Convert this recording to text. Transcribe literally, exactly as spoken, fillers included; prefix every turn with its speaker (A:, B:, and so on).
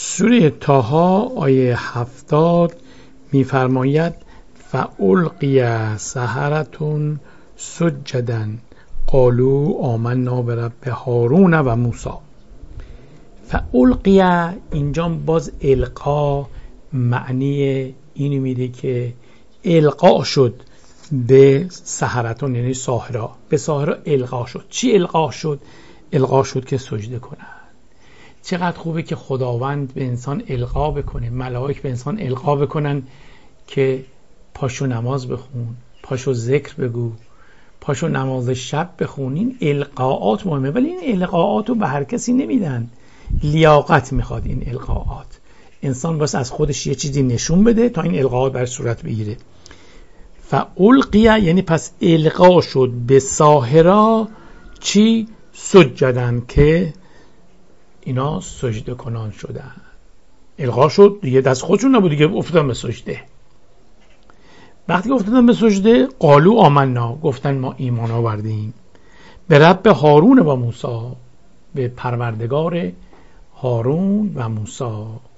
A: سوره طه آیه هفتاد میفرماید فَأُلْقِیَ السَّحَرَةُ سُجَّدًا قالوا آمنا برب هارون و موسی. فَأُلْقِیَ اینجا باز القا معنی اینو میده که القا شد به سحرتون، یعنی ساحرا، به ساحرا القا شد. چی القا شد؟ القا شد که سجده کنن. چقدر خوبه که خداوند به انسان القا بکنه، ملائک به انسان القا بکنن که پاشو نماز بخون، پاشو ذکر بگو، پاشو نماز شب بخون. این القاءات مهمه، ولی این القاءات رو به هر کسی نمیدن. لیاقت میخواد این القاءات. انسان واسه از خودش یه چیزی نشون بده تا این القاءات بر صورت بگیره. فَأُلْقِیَ یعنی پس القا شد به ساحرا چی؟ سجدن، که اینا سجده کنان شدن. القا شد دیگه، دست خودشون نبود دیگه، افتادن به سجده. وقتی که افتادن به سجده قالوا آمنا، گفتن ما ایمان آوردیم به رب هارون و موسی، به پروردگار هارون و موسی.